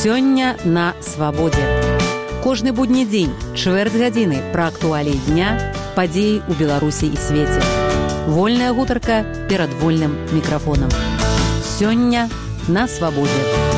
Сёння на свабодзе. Кожны будні дзень, чвэрць гадзіны пра актуаліі дня, падзеі ў Беларусі і свеце. Вольная гутарка перад вольным мікрафонам. Сёння на свабодзе.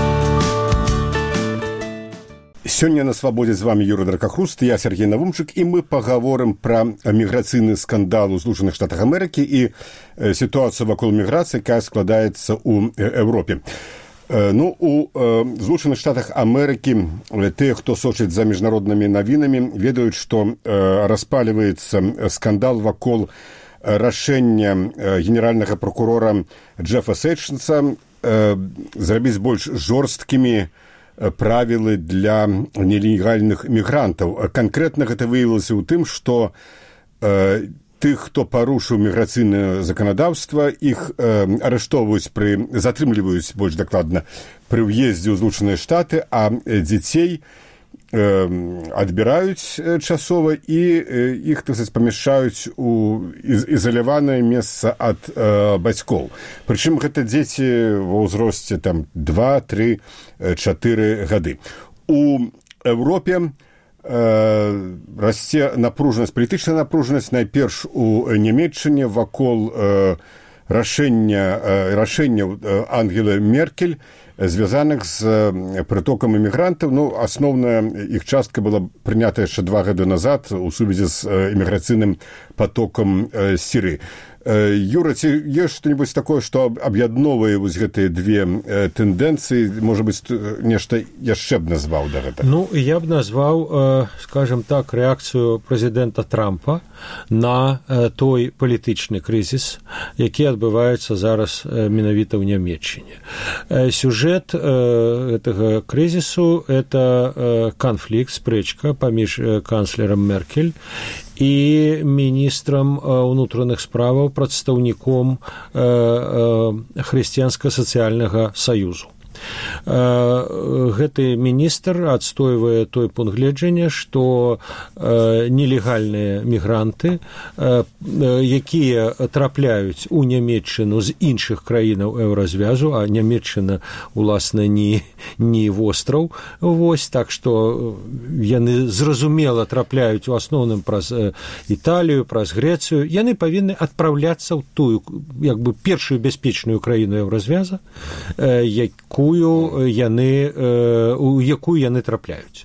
Сёння на свабодзе з вами Юрий Дракахруст, я Сергей Навумчык, і мы пагаворым пра міграцыйны скандал у Злучаных Штатах Амерыкі і сітуацыю вакол міграцыі, якая складаецца ў Еўропе. У Злучаных Штатах Амерыкі тыя, хто сочыць за міжнароднымі навінамі, ведаюць, што распаліваецца скандал вакол рашэння генеральнага прокурора Джефа Сейшнса зрабіць больш жорсткімі правілы для нелегальных мігрантаў. Канкрэтна гэта выявілася ў тым, што тых, хто парушыў міграцыйнае заканадаўства, іх арыштоўваюць, затрымліваюць больш дакладна пры ўездзе ў Злучаныя Штаты, а дзяцей адбіраюць часова і іх, так сказаць, памяшчаюць у ізаляванае месца ад бацькоў. Прычым гэта дзеці ва ўзросце 2, 3, 4 гады. У Еўропе расце напружанасць, палітычная напружанасць, найперш у Нямецчыне вакол рашэнняў Ангелы Меркель, звязаных з прытокам імігрантаў. Асноўная іх частка была прынята яшчэ 2 гады назад у сувязі з іміграцыйным потокам з Сірыі. Юра, ці ёсць што-небудзь такое, што аб'ядноўвае вось гэтыя две тэндэнцыі? Можа быць, нешта яшчэ б назваў да гэтага? Я б назваў, скажем так, рэакцыю прэзідэнта Трампа на той палітычны крызіс, які адбываецца зараз менавіта ў Нямецчыне. Сюжэт гэтага крызісу – это канфлікт, спрэчка паміж канцлерам Меркель і міністрам ўнутраных справаў, прадстаўніком Хрысціянска-сацыяльнага саюзу. Гэты міністр адстойвае той пункт гледжання, што нелегальныя мігранты, якія трапляюць у Нямецчыну з іншых краінаў Еўразвязу, а Нямецчына, уласна, не востраў, так што яны зразумела трапляюць у асноўным праз Італію, праз Грэцыю, яны павінны адпраўляцца ў тую, першую бяспечную краіну Еўразвяза, у якую яны трапляюць.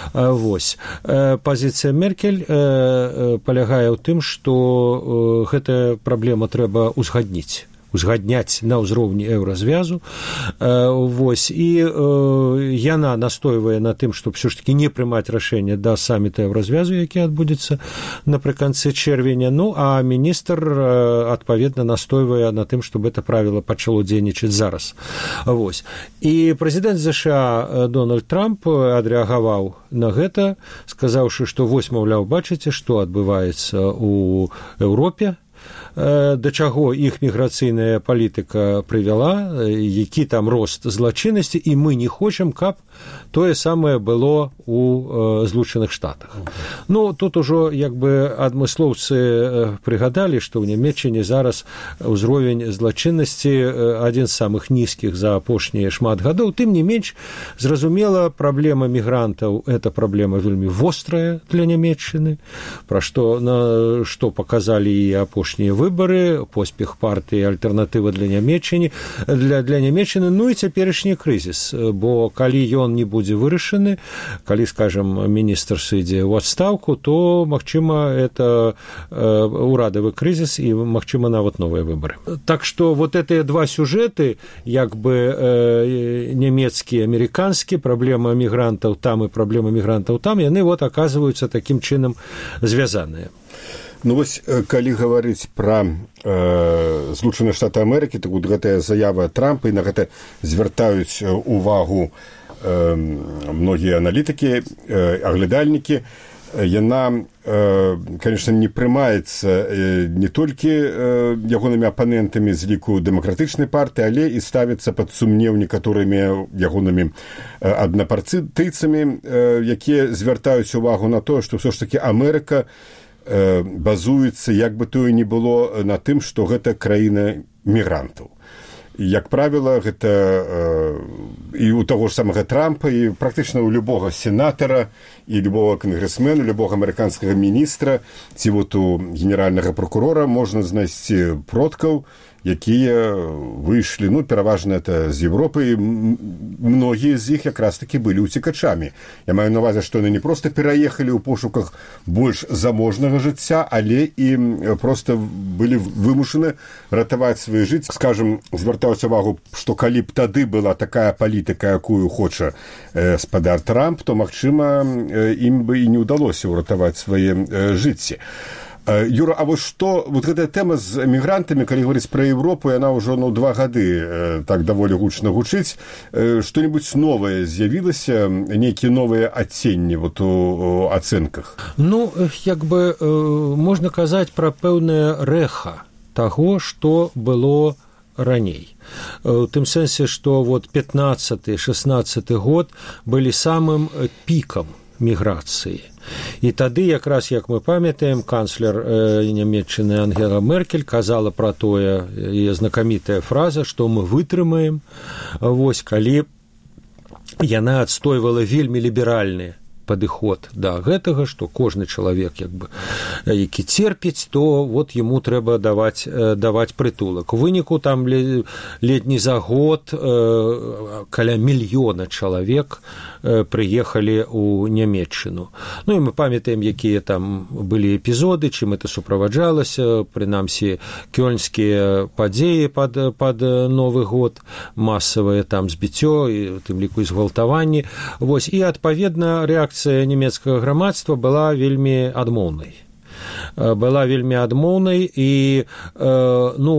Пазіцыя Меркель палягае ў тым, што гэтая праблема трэба узгадняць на ўзроўні Еўразвязу. І яна настойвае на тым, што ўсё ж такі не прымаць рашэнне да саміта Еўразвязу, які адбудзецца напрыканцы чэрвеня. А міністр адпаведна настойвае на тым, чтобы гэта правіла пачало дзейнічаць зараз. І прэзідэнт ЗША Дональд Трамп адрэагаваў на гэта, сказаўшы, што маўляў, бачыце, што адбываецца ў Еўропе, да чаго іх міграцыйная палітыка прывяла, які там рост злачыннасці, і мы не хочам, каб тое самае было у Злучаных Штатах. Тут ужо адмыслоўцы прыгадалі, што ў Нямецчыне зараз узровень злачыннасці адзін з самых нізкіх за апошнія шмат гадоў. Тым не менш, зразумела, праблема мігрантаў – это праблема вельмі вострая для Нямецчыны, пра што паказалі і апошнія выбары, поспех партыі альтэрнатыва для Нямецчыны, і цяперашні крызіс. Бо калі ён не будзе вырашаны, калі, скажам, міністр сыдзе ў адстаўку, то, магчыма, это урадавы крызіс і, магчыма, нават новыя выбары. Так што гэтыя два сюжэты, нямецкі, амерыканскі, праблема мігрантаў там і праблема мігрантаў там, яны аказваюцца такім чынам звязаныя. Калі гаварыць пра Злучаныя Штаты Амерыкі, то гэтая заява Трампа, і на гэта звяртаюць увагу многія аналітыкі, аглядальнікі, яна, конечно, не прымаецца не толькі ягонымі апанентамі з ліку дэмакратычнай партыі, але і ставіцца пад сумнеў некаторымі ягонымі аднапартыйцамі, якія звяртаюць увагу на тое, што ўсё ж такі Амерыка базуецца, як бы тое ні было, на тым, што гэта краіна мігрантаў. як правіла, гэта і ў таго ж самага Трампа, і практычна ў любога сенатара, і любого кангрэсмена, любого амерыканскага міністра, ці вот у генеральнага прокурора можна знайсці продкаў, якія выйшлі, ну, пераважна это з Европы, многія з іх якраз таки былі уцекачамі. Я маю на ўвазе, што яны не проста пераехалі ў пошуках больш заможнага жыцця, але і проста былі вымушаны ратаваць свае жыцці. Скажам, звяртаўся ўвагу, што калі б тады была такая палітыка, якую хоча спадар Трамп, то, магчыма, ім бы і не ўдалося ўратаваць свае жыцці. Юра, а вот што, вот гэтая тэма з эмігрантамі, калі говорыць пра Европу, яна ўжо 2 гады так даволі гучна гучыць. Што-небудзь новае з'явілася, нейкія новыя адценні вот у ацэнках? Ну, як бы можна казаць пра пэўнае рэха таго, што было раней. У тым сэнсе, што вот 15-16 год былі самым пікам міграцыі. І тады якраз, як мы памятаем, канцлер Нямецчыны Ангела Меркель казала пра тое, яе знакамітая фраза, што мы вытрымаем, вось, калі яна адстойвала вельмі ліберальны падыход да гэтага, што кожны чалавек, як бы, які церпіць, то вот яму трэба даваць прытулак. У выніку там ледні за год каля 1 мільёна чалавек прыехалі ў Нямецчыну. Ну, і мы памятаем, якія там былі эпізоды, чым это суправаджалася, прынамсі, кёльнскія падзеі пад Новы год, масавае там збіццё, і у тым ліку і згвалтаванні. Вось, і, адпаведна, рэакцыя нямецкага грамадства была вельмі адмоўнай. І, ну,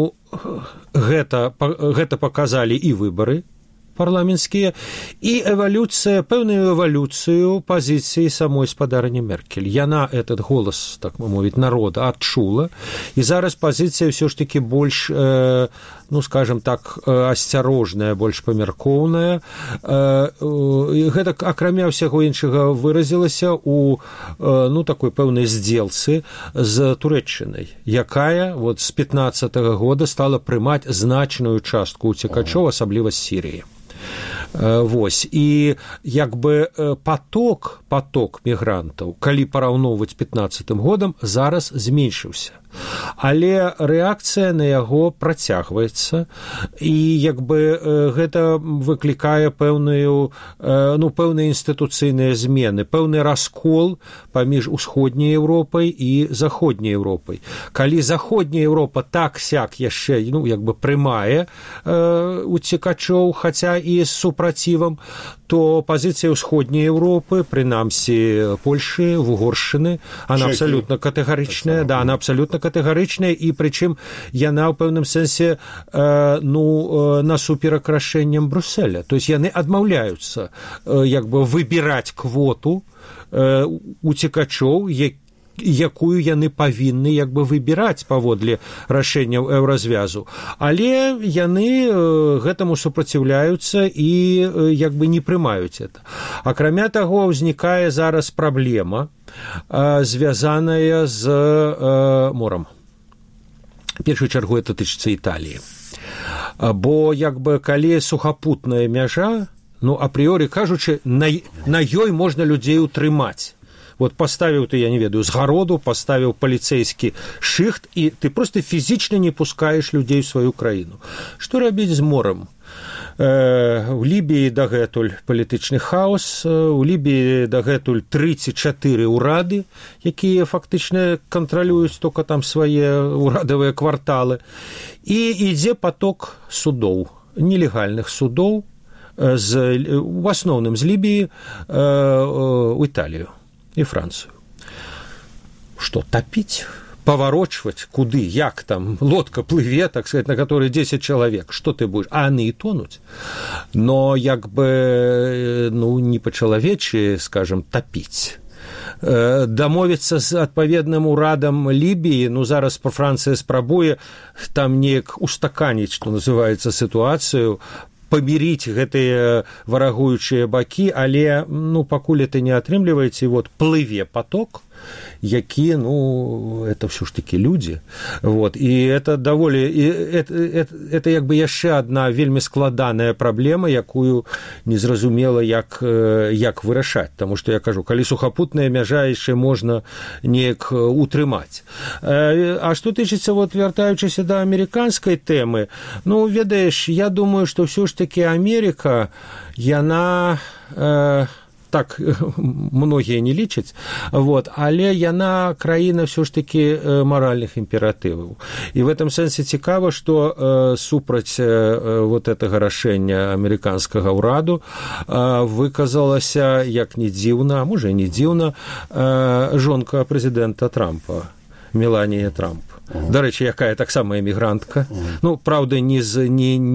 гэта паказалі і выбары парламенцкія, і пэўную эвалюцыю пазіцыі самой спадарыні Меркель. Яна этот голас, так мовіць, народа адчула, і зараз пазіцыя ўсё ж такі больш, ну, скажем так, асцярожная, больш памяркоўная. Гэта, акрамя ўсяго іншага, выразілася ў, ну, такой пэўнай здзелцы з Турэччынай, якая вот з 15-го года стала прымаць значную частку уцекачоў, асабліва з Сірыі. Вось, і як бы поток мігрантаў, калі параўноўваць 15-м годам, зараз зменшыўся. Але рэакцыя на яго працягваецца, і як бы гэта выклікае пэўныя інстытуцыйныя змены, пэўны раскол паміж усходняй Еўропай і заходняй Еўропай. Калі заходняя Еўропа так-сяк яшчэ, ну, як бы прымае уцекачоў, хаця і з супрацівам, то пазіцыя ўсходняй Еўропы, прынамсі Польшы, Угоршчыны, она абсалютна катэгарычная, да, она абсалютна катэгарычная, і прычым яна ў пэўным сэнсе насуперак рашэнням Брюсселя. То есть яны адмаўляюцца як бы выбіраць квоту уцекачоў, якую яны павінны як бы выбіраць паводле рашэнняў еўразвязу. Але яны гэтаму супраціўляюцца і як бы не прымаюць это. Акрамя таго, ўзнікае зараз праблема, звязаная з морам. В першую чаргу это тычыцца Італіі. Бо як бы калі сухапутная мяжа, ну, апрыёры кажучы, на ёй можна людзей утрымаць. Вот поставіў ты, я не ведаю, згароду, поставіў паліцэйскі шыхт, і ты просто фізічна не пускаеш людзей у сваю краіну. Што рабіць з морам? У Лібіі дагэтуль палітычны хаос, у Лібіі дагэтуль 34 ўрады, якія фактычна кантралююць толькі там свае ўрадавыя кварталы. І ідзе поток судоў, нелегальных судоў, в асноўным з Лібіі ў Італію і Францыю. Што, тапіць? Паварочваць? Куды? Як там? Лодка плыве, так сказать, на которой 10 чалавек. Што ты будзеш? А яны і тонуць. Но як бы, ну, не па-чалавечы, скажем, тапіць. Дамовіцца з адпаведным урадам Лібіі, ну, зараз Францыя спрабуе там неяк устаканіць, што называецца, сітуацыю, памірыць гэтыя варагуючыя бакі, але, ну, пакуль это не атрымліваецца, і вот плыве поток, які, ну, это все ж таки люди. Вот. І это даволі, это як бы яшчэ одна вельмі складаная праблема, якую незразумела, як вырашаць. Таму што я кажу, калі сухапутная мяжа яшчэ можна неяк утрымаць. А што тычыцца, вот, вяртаючыся да амерыканскай тэмы, ну, ведаеш, я думаю, што ўсё ж таки Амерыка, яна... так многія не лічаць, вот, але яна краіна ўсё ж такі маральных імператываў. І в этом сэнсе цікава, што супраць вот гэтага рашэння амерыканскага ўраду выказалася, як не дзіўна, а можа і не дзіўна, жонка прэзідэнта Трампа, Меланія Трамп. Дарэчы, якая таксама эмігрантка. Ну, праўда, не з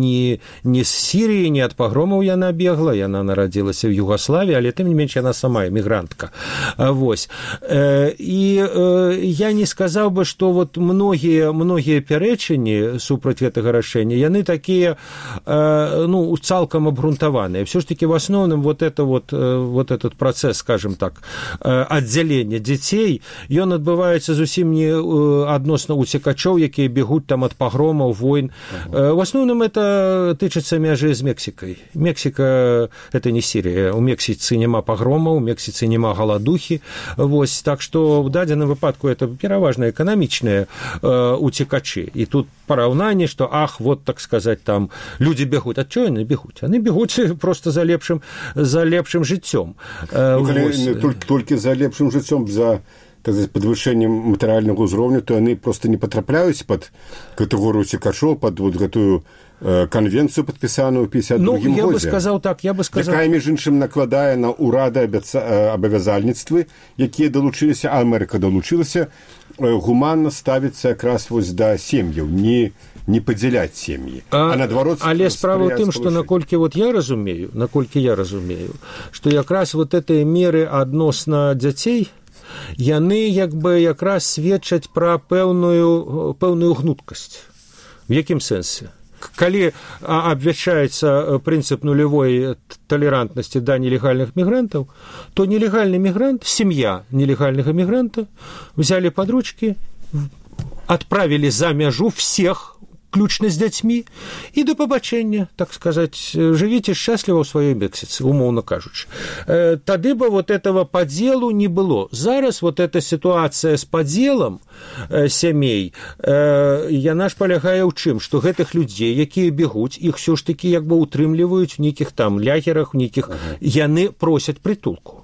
Сірыі, не ад пагромаў яна бегла, яна нарадзілася ў Югаславіі, але тым не менш яна сама эмігрантка. Вось. І я не сказаў бы, што вот многія пярэчанні супраць гэтага рашэння, яны такія, ну, цалкам абгрунтаваныя. Всё ж таки в асноўным вот этот працэс, скажем так, аддзялення дзяцей, ён адбываецца зусім не адносна уцекачоў, якія бегуць там ад пагромаў, войн. В асноўным это тычыцца мяжы з Мексікай. Мексіка – это не Сірія. У Мексіцы няма пагромаў, у Мексіцы няма галадухі. Вось, так што в дадзеным выпадку это пераважна эканамічныя уцекачы. І тут параўнанне, што, вот, так сказаць, там люди бегуць. Ад чого яны бегуць? Яны бегуць просто за лепшым жыццём. Ну, толькі за лепшым жыццём, за подвышэннем матэрыяльнага ўзроўню, то яны просто не патрапляюць под катэгорыю уцекачоў, под вот гэтую конвенцию, подписанную в 1952 году. Я бы сказал так, Такая, між іншым, накладае на ўрады абавязальніцтвы, якія далучыліся, а Амерыка далучылася, гуманна ставіцца якраз вось да сем'яў, не падзяляць сем'і. А наадварот, але справа ў тым, што наколькі я разумею, што якраз вот гэтыя меры адносна дзяцей, яны якраз сведчаць пра пэўную гнуткасць. В якім сэнсе? Калі абвяшчаецца прынцып нулявой талерантнасці да нелегальных мігрантаў, то нелегальны мігрант, сям'я нелегальнага мігранта взяли под ручки, отправили за мяжу всех, включно с дзяцьмі, і до пабачэння, так сказать, жывіце шчасліва ў сваёй Мексіцы, умоўна кажучы. Тады бы вот этого падзелу не было. Зараз вот эта ситуация с падзелам сямей, яна ж палягае ў чым? Што гэтых людзей, якія бегуць, іх все ж таки як бы утрымліваюць у нейкіх там лагерах, у нейкіх... Яны просяць прытулку.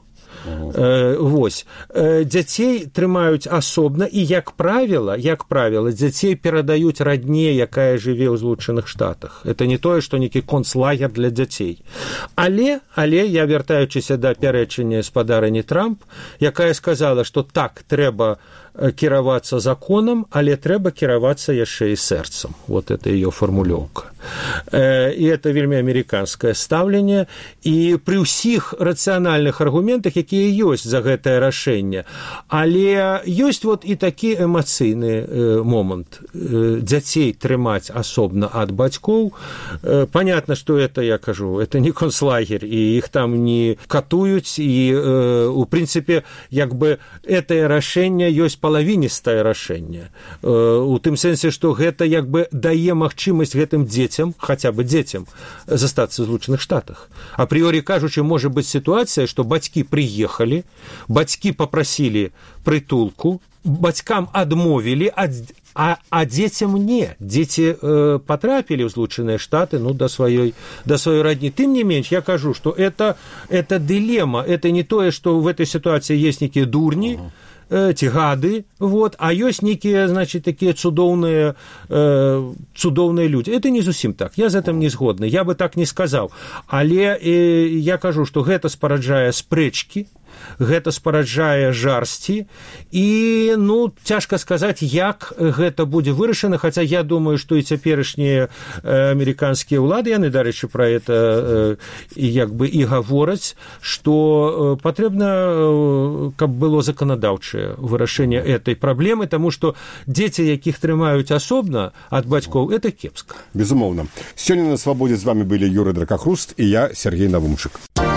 Вось. Дзяцей трымаюць асобна, і, як правіла, дзяцей перадаюць радне, якая жыве ў Злучаных Штатах. Это не тое, што нейкі концлагер для дзяцей. Але я, вяртаючыся да пярэчання спадарыні Трамп, якая сказала, што так, трэба кіравацца законам, але трэба кіравацца яшчэ і сэрцам. Вот это ее формулёўка. І это вельмі амерыканскае стаўленне, і пры ўсіх рацыянальных аргументах, якія ёсць за гэтае рашэнне. Але ёсць вот і такі эмацыйны момант. Дзяцей трымаць асобна ад бацькоў. Понятно, што это, я кажу, это не концлагер, і іх там не катуюць, і у прынцыпе, як бы, гэтае рашэнне ёсць палавіністае рашэнне. У тым сэнсе, што гэта як бы дае магчымасць гэтым дзецям, хаця бы дзецям, застацца ў Злучаных Штатах. Апрыёрі кажучы, можа быць сітуацыя, што бацькі прыехалі, бацькі папрасілі прытулку, бацькам адмовілі, а дзецям не. Дзеці патрапілі ў Злучаныя Штаты, да сваёй радні. Тым не менш, я кажу, што это дылема, это не тое, што в этой ситуации есть некие дурни, ці гады, вот, а ёсць нейкія, значит, такія цудоўныя людзі. Это не зусім так. Я з гэтым не згодны. Я бы так не сказаў. Але я кажу, што гэта спараджае спрэчкі, гэта спараджае жарсці, і, цяжка сказаць, як гэта будзе вырашана, хаця я думаю, што і цяперашнія амерыканскія ўлады, яны, дарэчы, пра гэта як бы і гавораць, што патрэбна, каб было заканадаўчае вырашэнне этой праблемы, таму што дзеці, якіх трымаюць асобна ад бацькоў, это кепска. Безумоўна. Сёння на свабодзе з вами былі Юрый Дракахруст і я, Сергей Навумчык.